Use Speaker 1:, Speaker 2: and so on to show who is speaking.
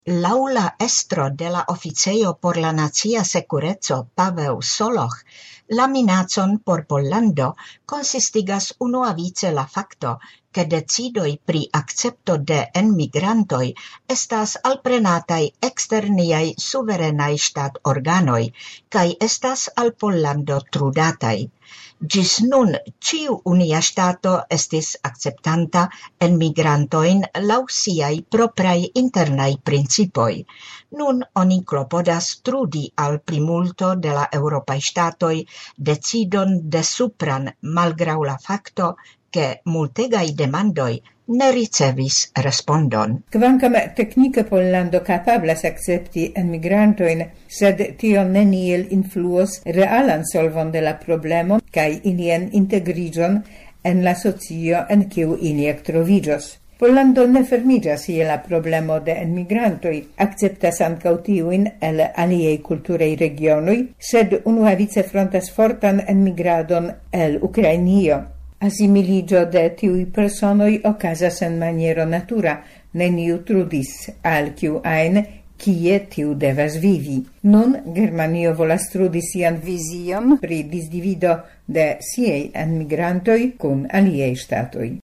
Speaker 1: Laŭ la estro de la Oficejo por la Nacia Sekureco Paweł Soloch, la minacon por Pollando konsistigas unuavice la fakto, ke decidoj pri akcepto de enmigrantoj estas alprenataj ekster niaj suverenaj ŝtatorganoj kaj estas al Pollando trudataj. Ĝis nun ĉiu unia ŝtato estis akceptanta enmigrantojn laŭ siaj propraj internaj principoj. Nun oni klopodas trudi al plimulto de la eŭropaj ŝtatoj decidon de supran malgraŭ la fakto, ke multegaj demandoj ne ricevis respondon.
Speaker 2: Kvankam teknike Pollando kapablas akcepti enmigrantojn, sed tio neniel influos realan solvon de la problemo kaj ilien integriĝon en la socio en kiu ili ektroviĝos. Pollando ne fermiĝas je la problemo de enmigrantoj, akceptas ankaŭ tiujn el aliaj kulturaj regionoj, sed unuavice frontas fortan enmigradon el Ukrainio. Asimiligio de tiui personoi okazas en maniero natura, neniu trudis al kiu ajn, kie tiu devas vivi. Nun Germanio volas trudi sian vizion pri disdivido de siaj enmigrantoj kun aliaj ŝtatoj.